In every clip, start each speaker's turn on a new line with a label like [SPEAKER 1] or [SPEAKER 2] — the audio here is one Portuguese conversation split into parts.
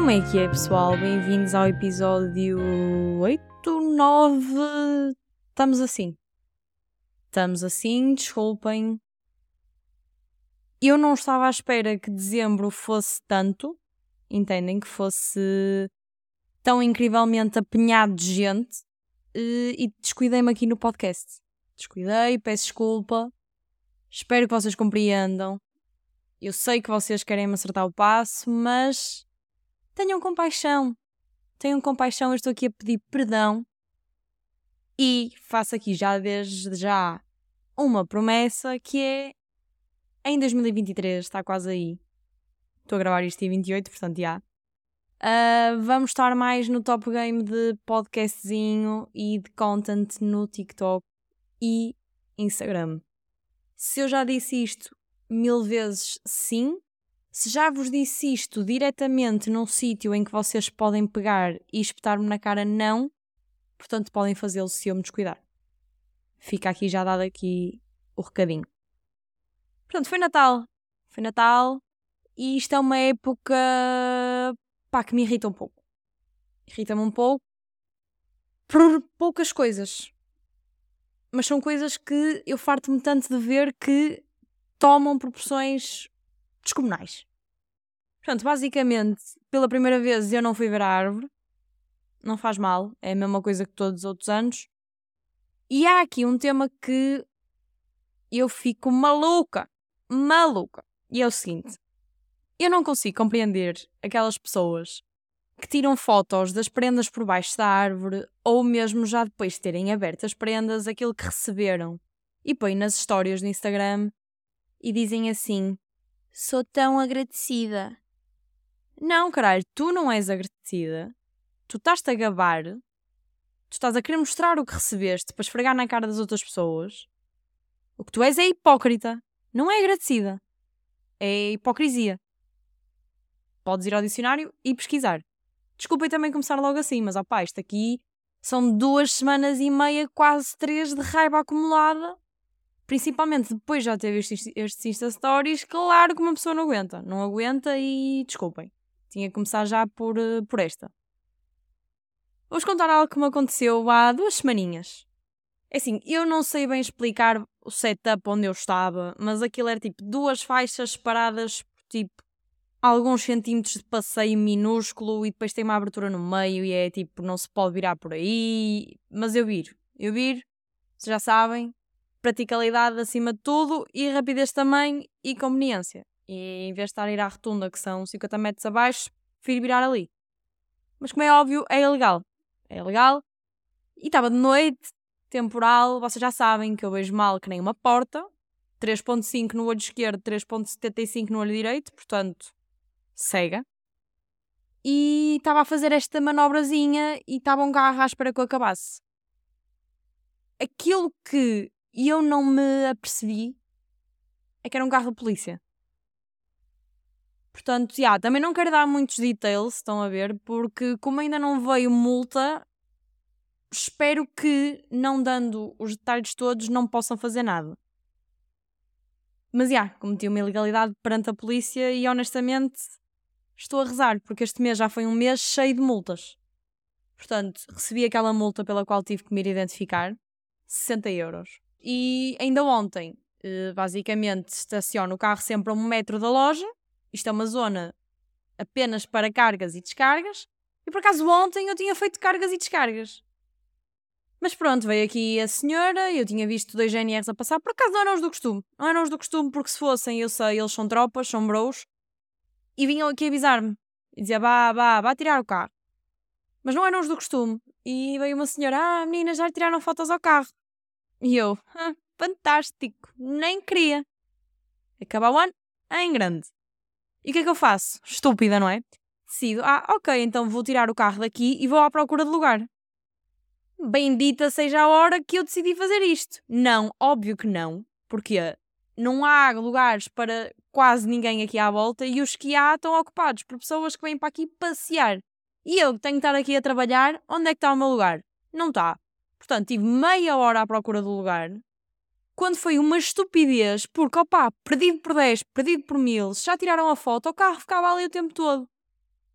[SPEAKER 1] Como é que é, pessoal? Bem-vindos ao episódio 8, 9... Estamos assim, desculpem. Eu não estava à espera que dezembro fosse tanto, entendem? Que fosse tão incrivelmente apinhado de gente, e descuidei-me aqui no podcast. Descuidei, peço desculpa, espero que vocês compreendam. Eu sei que vocês querem me acertar o passo, mas tenham compaixão, eu estou aqui a pedir perdão e faço aqui já desde já uma promessa que é em 2023, está quase aí. Estou a gravar isto em 28, portanto já. Vamos estar mais no top game de podcastzinho e de content no TikTok e Instagram. Se eu já disse isto 1000 vezes, sim. Se já vos disse isto diretamente num sítio em que vocês podem pegar e espetar-me na cara, não. Portanto, podem fazê-lo se eu me descuidar. Fica aqui já dado aqui o recadinho. Portanto, foi Natal e isto é uma época que me irrita um pouco. Irrita-me um pouco por poucas coisas. Mas são coisas que eu farto-me tanto de ver que tomam proporções descomunais. Portanto, basicamente, pela primeira vez eu não fui ver a árvore. Não faz mal, é a mesma coisa que todos os outros anos. E há aqui um tema que eu fico maluca. E é o seguinte: eu não consigo compreender aquelas pessoas que tiram fotos das prendas por baixo da árvore ou mesmo já depois de terem aberto as prendas, aquilo que receberam, e põem nas histórias do Instagram e dizem assim: sou tão agradecida. Não, caralho, tu não és agradecida. Tu estás-te a gabar. Tu estás a querer mostrar o que recebeste para esfregar na cara das outras pessoas. O que tu és é hipócrita. Não é agradecida. É hipocrisia. Podes ir ao dicionário e pesquisar. Desculpem também começar logo assim, mas opá, isto aqui são 2 semanas e meia, quase 3 de raiva acumulada. Principalmente depois já ter visto estes Insta Stories. Claro que uma pessoa não aguenta. Não aguenta e desculpem. Tinha que começar já por esta. Vou-vos contar algo que me aconteceu há 2 semaninhas. É assim, eu não sei bem explicar o setup onde eu estava, mas aquilo era tipo 2 faixas separadas por tipo alguns centímetros de passeio minúsculo e depois tem uma abertura no meio e é tipo, não se pode virar por aí. Mas eu viro, vocês já sabem, praticalidade acima de tudo e rapidez também e conveniência. E em vez de estar a ir à rotunda, que são 50 metros abaixo, prefiro virar ali. Mas como é óbvio, é ilegal. E estava de noite, temporal, vocês já sabem que eu vejo mal que nem uma porta, 3.5 no olho esquerdo, 3.75 no olho direito, portanto, cega. E estava a fazer esta manobrazinha e estava um carro à espera que eu acabasse. Aquilo que eu não me apercebi é que era um carro de polícia. Portanto, também não quero dar muitos details, estão a ver, porque como ainda não veio multa, espero que, não dando os detalhes todos, não possam fazer nada. Mas cometi uma ilegalidade perante a polícia e honestamente estou a rezar, porque este mês já foi um mês cheio de multas. Portanto, recebi aquela multa pela qual tive que me ir identificar, 60 euros. E ainda ontem, basicamente, estaciono o carro sempre a 1 metro da loja. Isto é uma zona apenas para cargas e descargas. E por acaso ontem eu tinha feito cargas e descargas. Mas pronto, veio aqui a senhora, eu tinha visto 2 GNRs a passar. Por acaso não eram os do costume. Não eram os do costume porque se fossem, eu sei, eles são tropas, são bros. E vinham aqui avisar-me. E dizia, vá tirar o carro. Mas não eram os do costume. E veio uma senhora, meninas, já lhe tiraram fotos ao carro. E eu, fantástico, nem queria. Acaba o ano em grande. E o que é que eu faço? Estúpida, não é? Decido, ok, então vou tirar o carro daqui e vou à procura de lugar. Bendita seja a hora que eu decidi fazer isto. Não, óbvio que não. Porque não há lugares para quase ninguém aqui à volta e os que há estão ocupados por pessoas que vêm para aqui passear. E eu que tenho que estar aqui a trabalhar, onde é que está o meu lugar? Não está. Portanto, tive meia hora à procura do lugar. Quando foi uma estupidez, porque, perdido por 10, perdido por 1000, se já tiraram a foto, o carro ficava ali o tempo todo.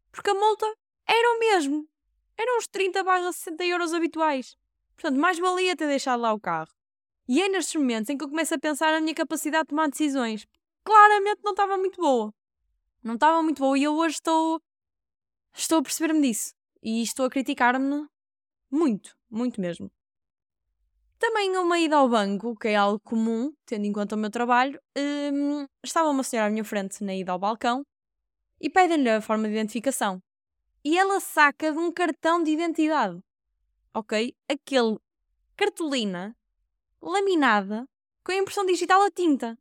[SPEAKER 1] Porque a multa era o mesmo. Eram os 30/60 euros habituais. Portanto, mais valia ter deixado lá o carro. E é nestes momentos em que eu começo a pensar na minha capacidade de tomar decisões. Claramente não estava muito boa. Não estava muito boa e eu hoje estou a perceber-me disso. E estou a criticar-me muito, muito mesmo. Também uma ida ao banco, que é algo comum, tendo em conta o meu trabalho, estava uma senhora à minha frente na ida ao balcão e pedem-lhe a forma de identificação. E ela saca de um cartão de identidade. Ok? Aquele cartolina laminada com a impressão digital a tinta.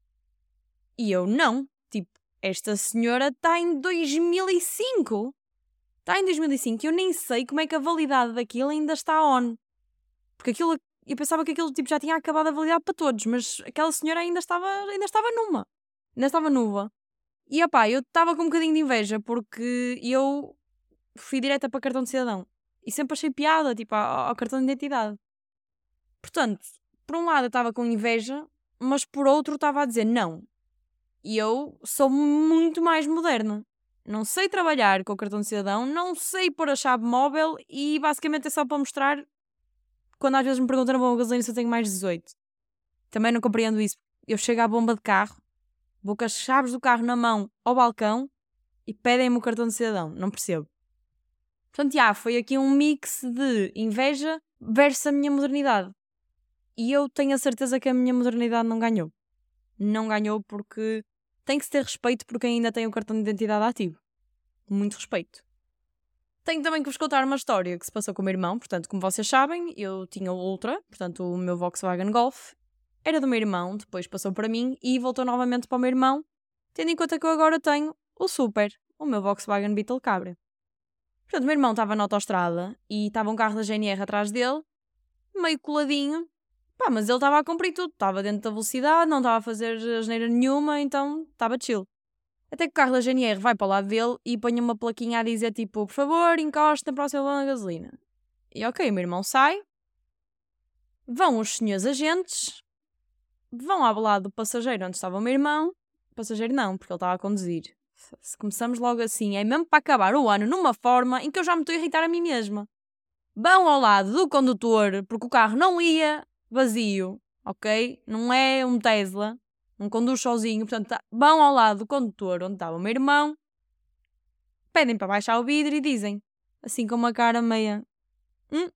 [SPEAKER 1] E eu não. Tipo, esta senhora está em 2005. Está em 2005 e eu nem sei como é que a validade daquilo ainda está on. Porque aquilo, eu pensava que aquilo tipo, já tinha acabado a validade para todos, mas aquela senhora ainda estava numa. Ainda estava nuva. E opá, eu estava com um bocadinho de inveja porque eu fui direta para cartão de cidadão. E sempre achei piada, tipo, ao cartão de identidade. Portanto, por um lado eu estava com inveja, mas por outro estava a dizer não. E eu sou muito mais moderna. Não sei trabalhar com o cartão de cidadão, não sei pôr a chave móvel e basicamente é só para mostrar quando às vezes me perguntam na bomba de gasolina se eu tenho mais de 18. Também não compreendo isso. Eu chego à bomba de carro, vou com as chaves do carro na mão ao balcão e pedem-me o cartão de cidadão. Não percebo. Portanto, foi aqui um mix de inveja versus a minha modernidade. E eu tenho a certeza que a minha modernidade não ganhou. Não ganhou porque tem que se ter respeito por quem ainda tem o cartão de identidade ativo. Muito respeito. Tenho também que vos contar uma história que se passou com o meu irmão. Portanto, como vocês sabem, eu tinha o Ultra, portanto o meu Volkswagen Golf. Era do meu irmão, depois passou para mim e voltou novamente para o meu irmão, tendo em conta que eu agora tenho o Super, o meu Volkswagen Beetle Cabrio. Portanto, o meu irmão estava na autoestrada e estava um carro da GNR atrás dele, meio coladinho. Pá, mas ele estava a cumprir tudo, estava dentro da velocidade, não estava a fazer asneira nenhuma, então estava chill. Até que o carro da GNR vai para o lado dele e põe uma plaquinha a dizer tipo, por favor, encoste na próxima bomba de gasolina. E ok, o meu irmão sai, vão os senhores agentes, vão ao lado do passageiro onde estava o meu irmão, passageiro não, porque ele estava a conduzir. Se começamos logo assim, é mesmo para acabar o ano numa forma em que eu já me estou a irritar a mim mesma. Vão ao lado do condutor, porque o carro não ia vazio, ok? Não é um Tesla, não conduz sozinho, portanto, vão ao lado do condutor onde estava o meu irmão, pedem para baixar o vidro e dizem, assim com uma cara meia, o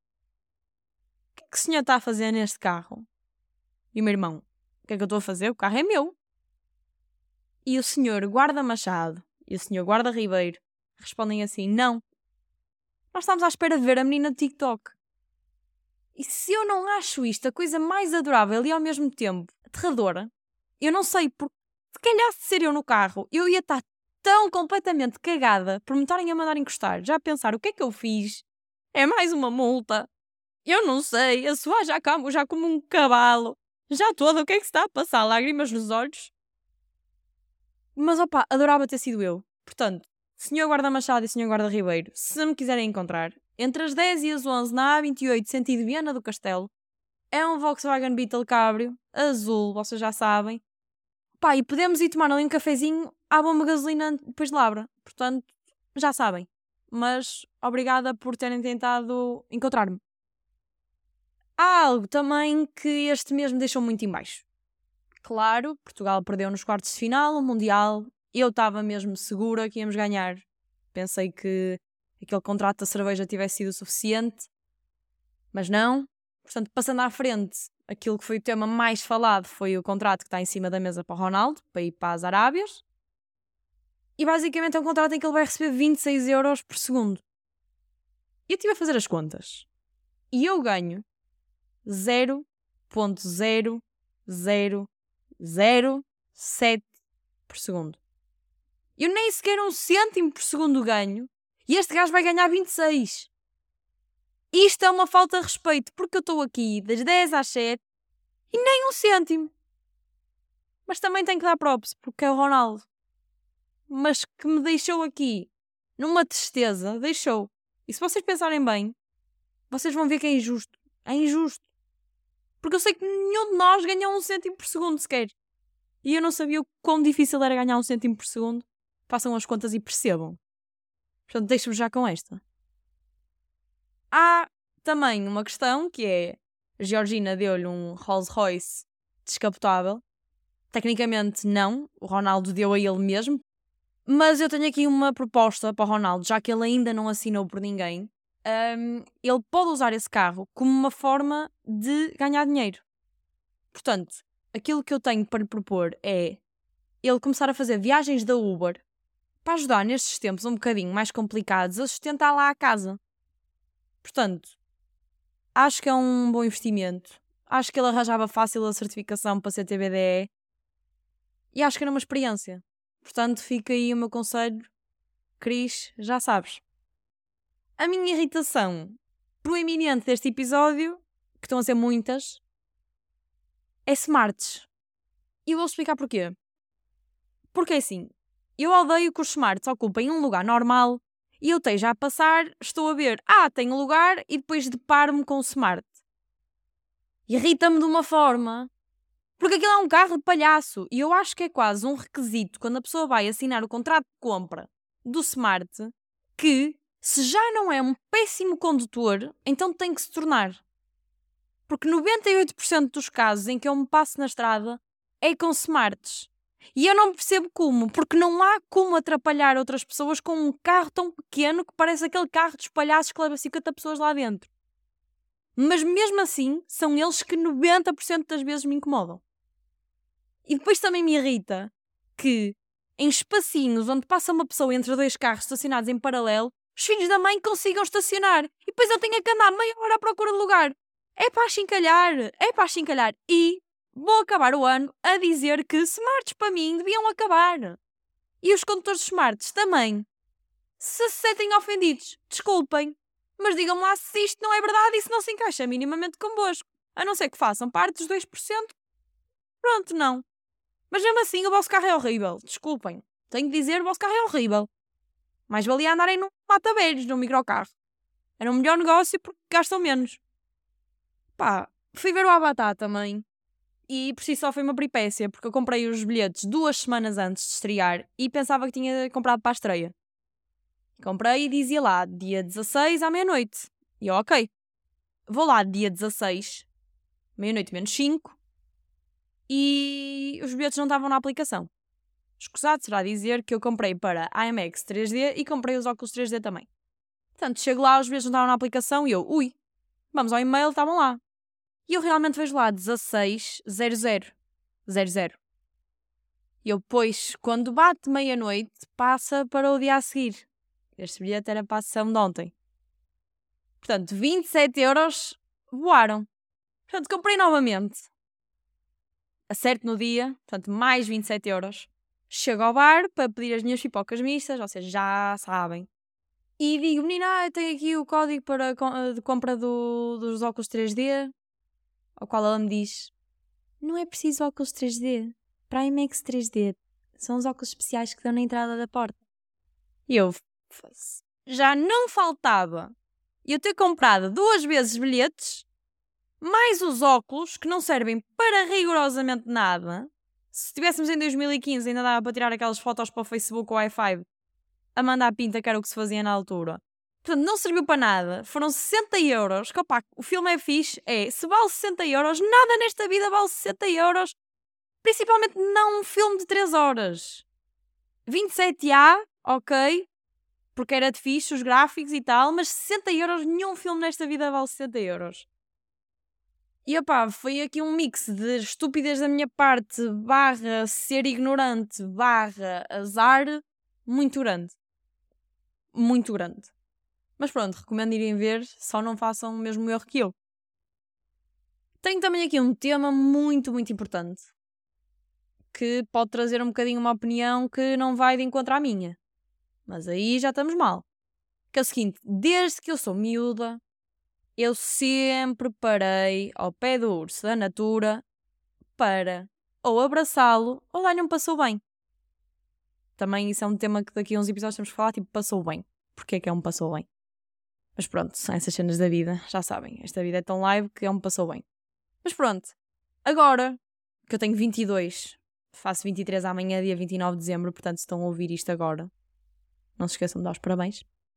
[SPEAKER 1] que o senhor está a fazer neste carro? E o meu irmão, o que é que eu estou a fazer? O carro é meu. E o senhor Guarda Machado e o senhor Guarda Ribeiro respondem assim, não. Nós estamos à espera de ver a menina do TikTok. E se eu não acho isto a coisa mais adorável e ao mesmo tempo aterradora, eu não sei, porque se calhasse ser eu no carro, eu ia estar tão completamente cagada por me estarem a mandar encostar, já a pensar o que é que eu fiz? É mais uma multa? Eu não sei, a suar já como um cavalo, já toda, o que é que se está a passar? Lágrimas nos olhos? Mas opá, adorava ter sido eu. Portanto, Sr. Guarda Machado e Sr. Guarda Ribeiro, se me quiserem encontrar, entre as 10 e as 11 na A28, sentido Viana do Castelo, é um Volkswagen Beetle Cabrio, azul, vocês já sabem. Pá, e podemos ir tomar ali um cafezinho à bomba de gasolina depois de Labra. Portanto, já sabem. Mas obrigada por terem tentado encontrar-me. Há algo também que este mês me deixou muito em baixo. Claro, Portugal perdeu nos quartos de final, o Mundial. Eu estava mesmo segura que íamos ganhar. Pensei que aquele contrato da cerveja tivesse sido suficiente. Mas não. Portanto, passando à frente, aquilo que foi o tema mais falado foi o contrato que está em cima da mesa para o Ronaldo, para ir para as Arábias. E basicamente é um contrato em que ele vai receber 26 euros por segundo. Eu estive a fazer as contas. E eu ganho 0.0007 por segundo. Eu nem sequer 1 cêntimo por segundo ganho. E este gajo vai ganhar 26. Isto é uma falta de respeito, porque eu estou aqui das 10 às 7 e nem 1 cêntimo. Mas também tenho que dar props, porque é o Ronaldo. Mas que me deixou aqui numa tristeza, deixou. E se vocês pensarem bem, vocês vão ver que é injusto. É injusto. Porque eu sei que nenhum de nós ganhou 1 cêntimo por segundo sequer. E eu não sabia o quão difícil era ganhar 1 cêntimo por segundo. Façam as contas e percebam. Portanto, deixo-vos já com esta. Há também uma questão que é: a Georgina deu-lhe um Rolls Royce descapotável. Tecnicamente não, o Ronaldo deu a ele mesmo. Mas eu tenho aqui uma proposta para o Ronaldo, já que ele ainda não assinou por ninguém. Ele pode usar esse carro como uma forma de ganhar dinheiro. Portanto, aquilo que eu tenho para lhe propor é ele começar a fazer viagens da Uber para ajudar nestes tempos um bocadinho mais complicados a sustentar lá a casa. Portanto, acho que é um bom investimento. Acho que ele arranjava fácil a certificação para ser TBDE e acho que era uma experiência. Portanto, fica aí o meu conselho. Cris, já sabes. A minha irritação proeminente deste episódio, que estão a ser muitas, é smarts. E eu vou explicar porquê. Porque assim, eu odeio que os smarts ocupem um lugar normal e eu esteja a passar, estou a ver, tem um lugar e depois deparo-me com o smart. Irrita-me de uma forma. Porque aquilo é um carro de palhaço e eu acho que é quase um requisito quando a pessoa vai assinar o contrato de compra do smart que, se já não é um péssimo condutor, então tem que se tornar. Porque 98% dos casos em que eu me passo na estrada é com smarts. E eu não percebo como, porque não há como atrapalhar outras pessoas com um carro tão pequeno que parece aquele carro dos palhaços que leva 50 pessoas lá dentro. Mas mesmo assim, são eles que 90% das vezes me incomodam. E depois também me irrita que, em espacinhos onde passa uma pessoa entre dois carros estacionados em paralelo, os filhos da mãe consigam estacionar. E depois eu tenho que andar meia hora à procura de lugar. É para achincalhar. E vou acabar o ano a dizer que smarts para mim deviam acabar. E os condutores de smarts também. Se sentem ofendidos, desculpem. Mas digam-me lá se isto não é verdade e se não se encaixa minimamente convosco. A não ser que façam parte dos 2%. Pronto, não. Mas mesmo assim o vosso carro é horrível. Desculpem. Tenho de dizer, o vosso carro é horrível. Mais valia andarem num mata-velhos, num microcarro. Era um melhor negócio porque gastam menos. Fui ver o Avatar também. E por si só foi uma peripécia, porque eu comprei os bilhetes 2 semanas antes de estrear e pensava que tinha comprado para a estreia. Comprei e dizia lá, dia 16 à meia-noite. E eu, ok. Vou lá dia 16, meia-noite menos 5, e os bilhetes não estavam na aplicação. Escusado será dizer que eu comprei para IMAX 3D e comprei os óculos 3D também. Portanto, chego lá, os bilhetes não estavam na aplicação e eu, vamos ao e-mail, estavam lá. E eu realmente vejo lá 16:00. E eu, pois, quando bate meia-noite, passa para o dia a seguir. Este bilhete era para a sessão de ontem. Portanto, 27€ voaram. Portanto, comprei novamente. Acerto no dia, portanto, mais 27€. Chego ao bar para pedir as minhas pipocas mistas, ou seja, já sabem. E digo, menina, eu tenho aqui o código de compra dos óculos 3D. Ao qual ela me diz, não é preciso óculos 3D. Para a IMAX 3D. São os óculos especiais que dão na entrada da porta. E eu, já não faltava eu ter comprado 2 vezes bilhetes, mais os óculos, que não servem para rigorosamente nada. Se estivéssemos em 2015 ainda dava para tirar aquelas fotos para o Facebook ou i5 a mandar pinta, que era o que se fazia na altura. Portanto, não serviu para nada. Foram 60€. Que, o filme é fixe. Se vale 60€, nada nesta vida vale 60€. Principalmente não um filme de 3 horas. 27A, ok. Porque era de fixe, os gráficos e tal. Mas 60€, nenhum filme nesta vida vale 60€. E foi aqui um mix de estupidez da minha parte, / ser ignorante, / azar, muito grande. Muito grande. Mas pronto, recomendo irem ver, só não façam o mesmo erro que eu. Tenho também aqui um tema muito, muito importante, que pode trazer um bocadinho uma opinião que não vai de encontro à minha. Mas aí já estamos mal. Que é o seguinte, desde que eu sou miúda, eu sempre parei ao pé do urso da Natura para ou abraçá-lo ou dar-lhe um passou bem. Também isso é um tema que daqui a uns episódios temos que falar, tipo, passou bem. Porquê é que é um passou bem? Mas pronto, são essas cenas da vida, já sabem. Esta vida é tão live que é um passou bem. Mas pronto, agora que eu tenho 22, faço 23 amanhã, dia 29 de dezembro, portanto se estão a ouvir isto agora, não se esqueçam de dar os parabéns.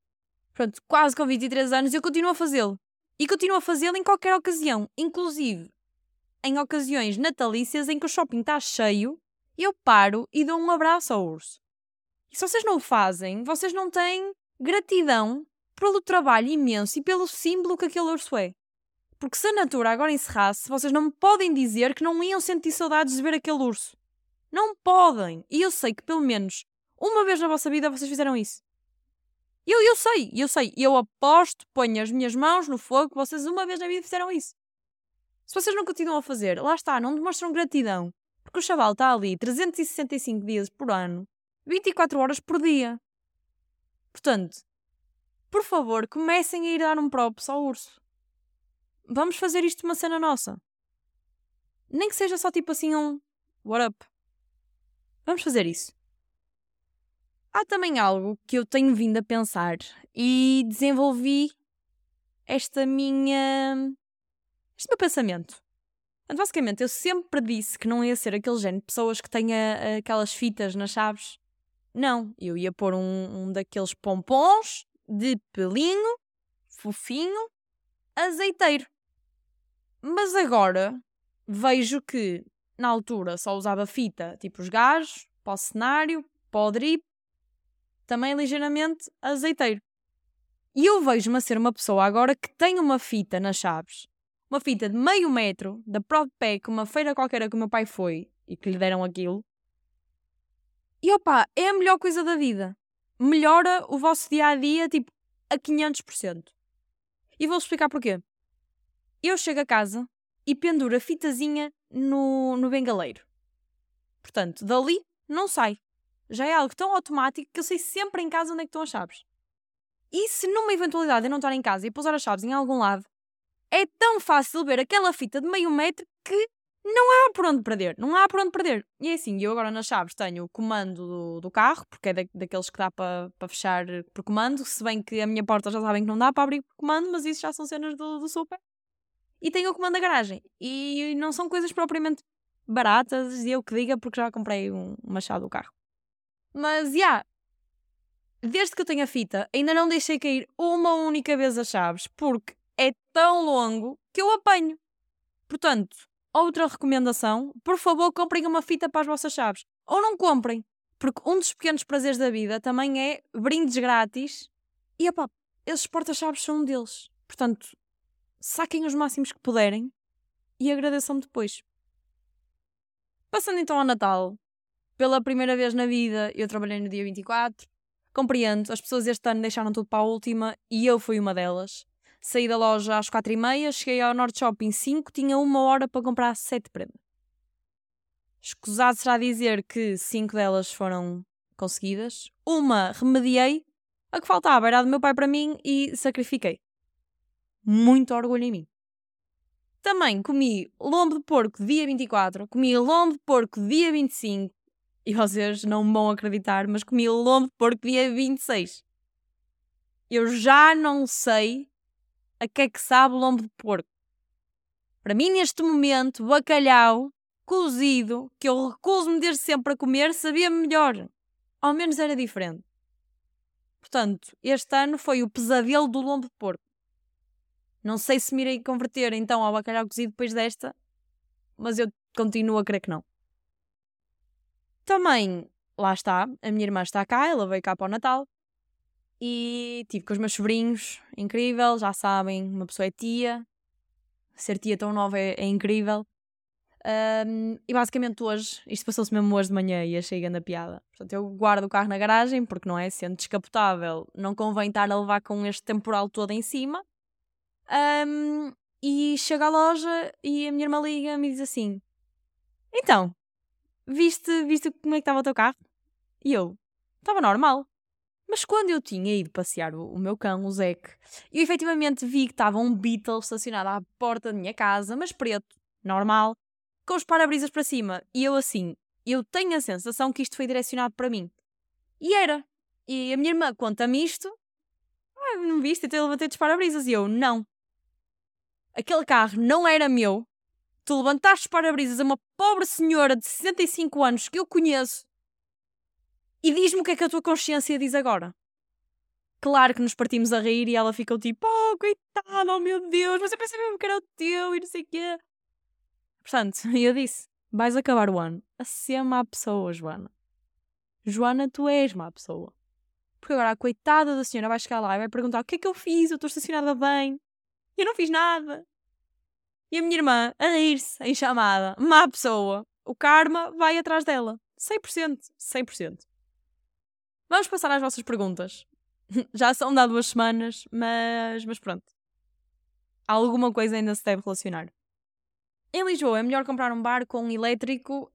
[SPEAKER 1] Pronto, quase com 23 anos, eu continuo a fazê-lo. E continuo a fazê-lo em qualquer ocasião, inclusive em ocasiões natalícias em que o shopping está cheio, eu paro e dou um abraço ao urso. E se vocês não o fazem, vocês não têm gratidão pelo trabalho imenso e pelo símbolo que aquele urso é. Porque se a Natura agora encerrasse, vocês não me podem dizer que não iam sentir saudades de ver aquele urso. Não podem. E eu sei que pelo menos uma vez na vossa vida vocês fizeram isso. Eu sei. Eu aposto, ponho as minhas mãos no fogo que vocês uma vez na vida fizeram isso. Se vocês não continuam a fazer, lá está, não demonstram gratidão. Porque o chaval está ali 365 dias por ano, 24 horas por dia. Portanto, por favor, comecem a ir dar um props ao urso. Vamos fazer isto uma cena nossa. Nem que seja só tipo assim what up. Vamos fazer isso. Há também algo que eu tenho vindo a pensar e desenvolvi este meu pensamento. Basicamente, eu sempre disse que não ia ser aquele género de pessoas que tenha aquelas fitas nas chaves. Não, eu ia pôr um daqueles pompons de pelinho, fofinho, azeiteiro. Mas agora vejo que na altura só usava fita, tipo os gajos, para o cenário, para o drip, também ligeiramente azeiteiro. E eu vejo-me a ser uma pessoa agora que tem uma fita nas chaves. Uma fita de meio metro, da Prodpack, uma feira qualquer que o meu pai foi e que lhe deram aquilo. E opá, é a melhor coisa da vida. Melhora o vosso dia-a-dia, tipo, a 500%. E vou-vos explicar porquê. Eu chego a casa e penduro a fitazinha no bengaleiro. Portanto, dali não sai. Já é algo tão automático que eu sei sempre em casa onde é que estão as chaves. E se numa eventualidade eu não estar em casa e pousar as chaves em algum lado, é tão fácil ver aquela fita de meio metro que não há por onde perder. Não há por onde perder. E é assim, eu agora nas chaves tenho o comando do carro, porque é daqueles que dá para fechar por comando, se bem que a minha porta já sabem que não dá para abrir por comando, mas isso já são cenas do super. E tenho o comando da garagem. E não são coisas propriamente baratas, e eu que diga, porque já comprei uma chave do carro. Mas, desde que eu tenho a fita, ainda não deixei cair uma única vez as chaves, porque é tão longo que eu apanho. Portanto, outra recomendação, por favor, comprem uma fita para as vossas chaves. Ou não comprem, porque um dos pequenos prazeres da vida também é brindes grátis. E, esses porta-chaves são um deles. Portanto, saquem os máximos que puderem e agradeçam-me depois. Passando então ao Natal. Pela primeira vez na vida, eu trabalhei no dia 24. Compreendo, as pessoas este ano deixaram tudo para a última e eu fui uma delas. Saí da loja às 4h30, cheguei ao Norte Shopping 5, tinha 1 hora para comprar 7 prendas. Escusado será dizer que 5 delas foram conseguidas. Uma remediei, a que faltava era a do meu pai para mim e sacrifiquei. Muito orgulho em mim. Também comi lombo de porco dia 24, comi lombo de porco dia 25, e vocês não me vão acreditar, mas comi lombo de porco dia 26. Eu já não sei a que é que sabe o lombo de porco. Para mim, neste momento, bacalhau cozido, que eu recuso-me desde sempre a comer, sabia melhor. Ao menos era diferente. Portanto, este ano foi o pesadelo do lombo de porco. Não sei se me irei converter então ao bacalhau cozido depois desta, mas eu continuo a crer que não. Também, lá está, a minha irmã está cá, ela veio cá para o Natal e estive com os meus sobrinhos, incrível, já sabem, uma pessoa é tia, ser tia tão nova é incrível. E basicamente hoje, isto passou-se mesmo hoje de manhã e achei grande a piada. Portanto, eu guardo o carro na garagem, porque não é, sendo descapotável, não convém estar a levar com este temporal todo em cima. E chego à loja e a minha irmã liga-me e diz assim: então, viste como é que estava o teu carro? E eu, estava normal. Mas quando eu tinha ido passear o meu cão, o Zeque, eu efetivamente vi que estava um Beetle estacionado à porta da minha casa, mas preto, normal, com os para-brisas para cima. E eu assim, eu tenho a sensação que isto foi direcionado para mim. E era. E a minha irmã conta-me isto. Não viste? Então eu levantei dos para-brisas. E eu, não. Aquele carro não era meu. Tu levantaste os para-brisas a uma pobre senhora de 65 anos que eu conheço. E diz-me o que é que a tua consciência diz agora. Claro que nos partimos a rir e ela ficou tipo, oh, coitada, oh meu Deus, mas eu pensei mesmo que era o teu e não sei o quê. Portanto, eu disse, vais acabar o ano a ser má pessoa, Joana. Joana, tu és má pessoa. Porque agora a coitada da senhora vai chegar lá e vai perguntar o que é que eu fiz, eu estou estacionada bem. Eu não fiz nada. E a minha irmã a rir-se em chamada, má pessoa. O karma vai atrás dela. 100%. 100%. Vamos passar às vossas perguntas. Já são de há 2 semanas, mas pronto. Alguma coisa ainda se deve relacionar. Em Lisboa é melhor comprar um barco ou um elétrico?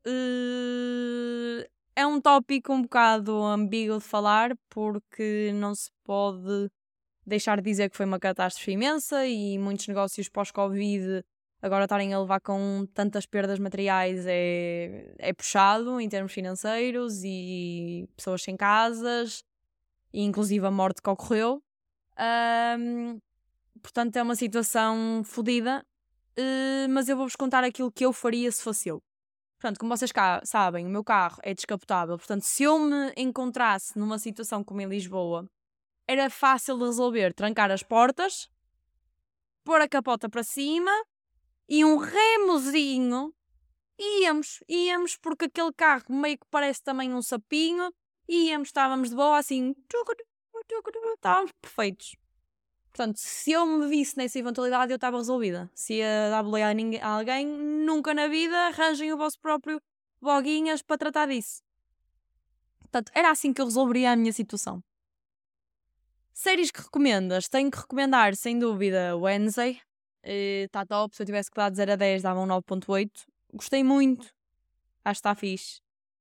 [SPEAKER 1] É um tópico um bocado ambíguo de falar, porque não se pode deixar de dizer que foi uma catástrofe imensa e muitos negócios pós-Covid agora estarem a levar com tantas perdas materiais é puxado em termos financeiros e pessoas sem casas e inclusive a morte que ocorreu. Portanto é uma situação fodida, mas eu vou-vos contar aquilo que eu faria se fosse eu. Portanto, como vocês sabem, o meu carro é descapotável, portanto se eu me encontrasse numa situação como em Lisboa, era fácil de resolver, trancar as portas, pôr a capota para cima e um remozinho. Íamos porque aquele carro meio que parece também um sapinho. Estávamos de boa assim, estávamos perfeitos. Portanto, se eu me visse nessa eventualidade, eu estava resolvida. Se ia dar boleia a alguém, nunca na vida arranjem o vosso próprio boguinhas para tratar disso. Portanto, era assim que eu resolveria a minha situação. Séries que recomendas? Tenho que recomendar, sem dúvida, Wednesday. Está top. Se eu tivesse que dar de 0 a 10, dava um 9.8. Gostei muito. Acho que está fixe.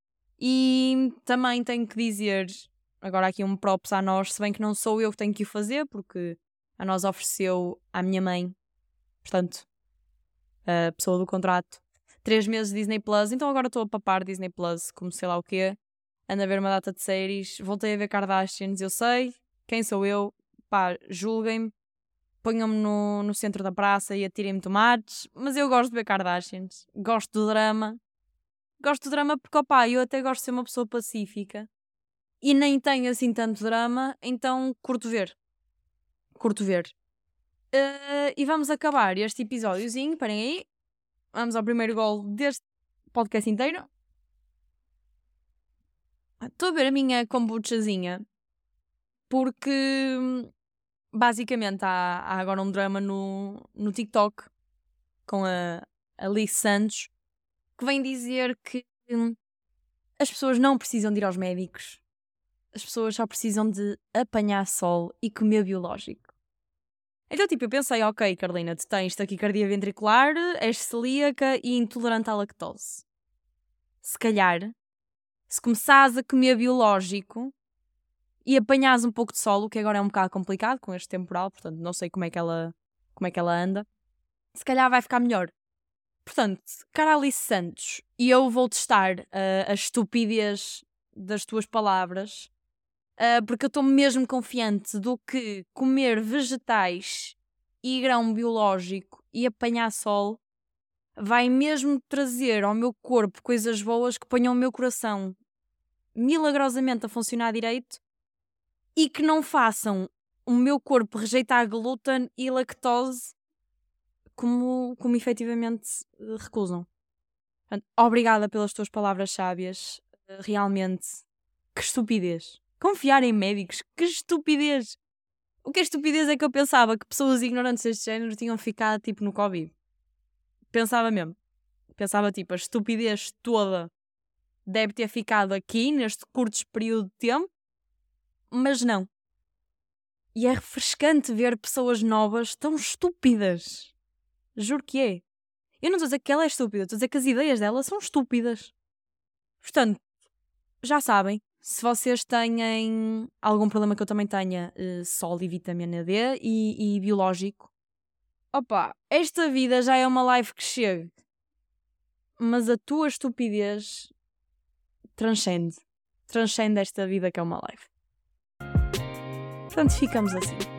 [SPEAKER 1] E também tenho que dizer, agora aqui um props a nós, se bem que não sou eu que tenho que o fazer, porque a nós ofereceu à minha mãe, portanto, a pessoa do contrato, 3 meses de Disney Plus. Então agora estou a papar Disney Plus, como sei lá o quê. Ando a ver uma data de séries. Voltei a ver Kardashians, eu sei. Quem sou eu? Pá, julguem-me. Ponham-me no centro da praça e atirem-me tomates. Mas eu gosto de ver Kardashians. Gosto do drama. Gosto do drama porque, opá, eu até gosto de ser uma pessoa pacífica. E nem tenho assim tanto drama, então curto ver. E vamos acabar este episódiozinho. Esperem aí. Vamos ao primeiro gol deste podcast inteiro. Estou a ver a minha kombuchazinha porque basicamente há agora um drama no TikTok com a Alice Santos que vem dizer que as pessoas não precisam de ir aos médicos. As pessoas só precisam de apanhar sol e comer biológico. Então, tipo, eu pensei, ok, Carolina, tu tens taquicardia ventricular, és celíaca e intolerante à lactose. Se calhar, se começares a comer biológico e apanhares um pouco de sol, o que agora é um bocado complicado com este temporal, portanto, não sei como é que ela anda, se calhar vai ficar melhor. Portanto, cara Alice Santos, e eu vou testar a estupidez das tuas palavras, porque eu estou mesmo confiante do que comer vegetais e grão biológico e apanhar sol vai mesmo trazer ao meu corpo coisas boas que ponham o meu coração milagrosamente a funcionar direito e que não façam o meu corpo rejeitar glúten e lactose como efetivamente recusam. Portanto, obrigada pelas tuas palavras sábias. Realmente, que estupidez. Confiar em médicos, que estupidez. O que é estupidez é que eu pensava que pessoas ignorantes deste género tinham ficado tipo no Covid. Pensava mesmo. Pensava tipo, a estupidez toda deve ter ficado aqui neste curto período de tempo, mas não. E é refrescante ver pessoas novas tão estúpidas. Juro que é. Eu não estou a dizer que ela é estúpida, estou a dizer que as ideias dela são estúpidas. Portanto, já sabem, se vocês têm algum problema que eu também tenha, sol e vitamina D e biológico, opa, esta vida já é uma live que chega. Mas a tua estupidez transcende esta vida que é uma live. Portanto, ficamos assim.